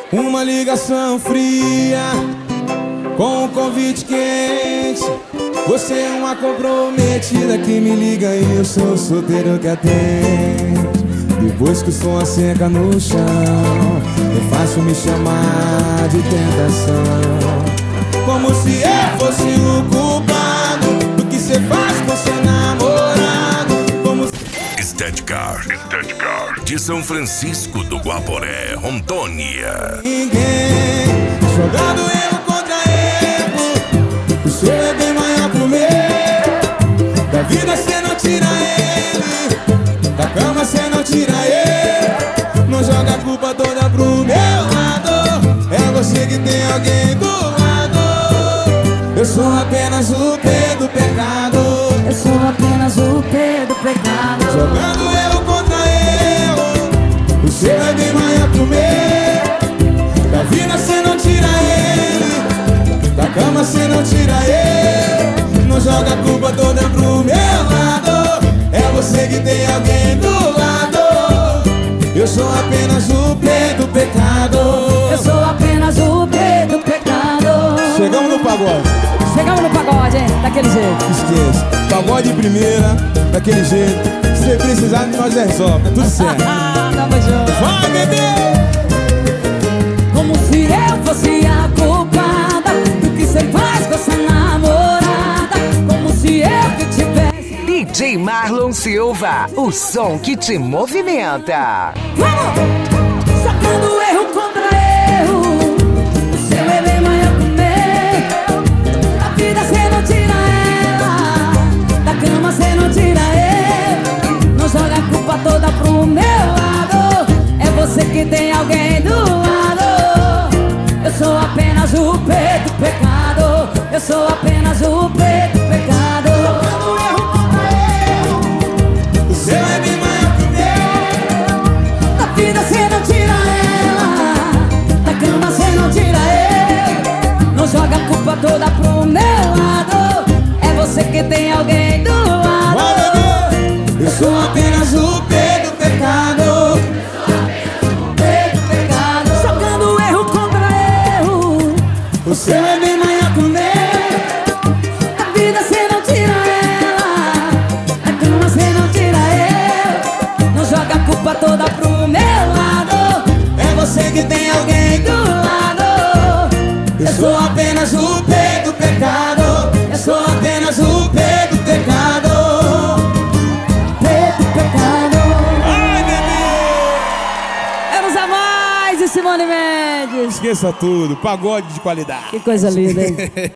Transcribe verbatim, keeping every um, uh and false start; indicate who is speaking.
Speaker 1: Uma ligação fria com um convite quente. Você é uma comprometida que me liga e eu sou o solteiro que atende. Depois que o som asseca no chão, é fácil me chamar de tentação. Como se eu fosse o culpado do que cê faz com seu namorado. Como se...
Speaker 2: Estética, Estética de São Francisco do Guaporé, Rondônia.
Speaker 1: Ninguém jogando erro contra erro. O seu é bem maior que o meu. Da vida cê não tira ele, da cama cê não tira ele. Não joga a culpa toda pro meu lado. É você que tem alguém do lado. Eu sou apenas o P do pecado.
Speaker 3: Eu sou apenas o P do pecado.
Speaker 1: Jogando erro contra erro. O seu é bem maior que o meu. Da vida cê não tira ele, da cama cê não tira ele. Não joga a culpa toda pro meu lado. É você que tem alguém do lado. Eu sou apenas o P do pecado.
Speaker 3: Eu sou apenas o P do pecado.
Speaker 1: Chegamos no pagode.
Speaker 3: Chegamos no pagode, hein? Daquele jeito.
Speaker 1: Esqueça. Pagode de primeira, daquele jeito. Se precisar, nós resolve. Tá tudo certo.
Speaker 3: Tamo junto.
Speaker 1: Vai, bebê!
Speaker 3: Como se eu fosse a culpada do que cê faz com essa namorada. Como se eu que tivesse...
Speaker 4: D J Marlon Silva, o som que te movimenta.
Speaker 3: Vamos! Sacando erro contra erro. O seu é bem maior que o meu. Da vida cê não tira ela, da cama cê não tira ele. Não joga a culpa toda pro meu lado. É você que tem alguém do lado. Eu sou apenas o P do pecado. Eu sou apenas o P do pecado. Sacando erro contra erro.
Speaker 1: O seu é bem maior que o meu.
Speaker 3: Da vida cê não tira ela, da cama cê não tira ele. Não joga a culpa toda pro meu lado. É você que tem alguém do lado.
Speaker 1: Vai, bebê! Eu sou apenas o P do pecado.
Speaker 3: P do pecado. Jogando erro contra erro.
Speaker 1: O seu é bem maior que o meu.
Speaker 3: Da vida cê não tira ela, da cama cê não tira ele. Não joga a culpa toda pro meu lado.
Speaker 1: É você que tem alguém do lado. Eu sou apenas o P do pecado. Eu sou apenas o P do pecado.
Speaker 3: P do pecado.
Speaker 1: Ai, bebê!
Speaker 3: Vamos a mais, e Simone Mendes.
Speaker 1: Esqueça tudo, pagode de qualidade.
Speaker 3: Que coisa linda, hein?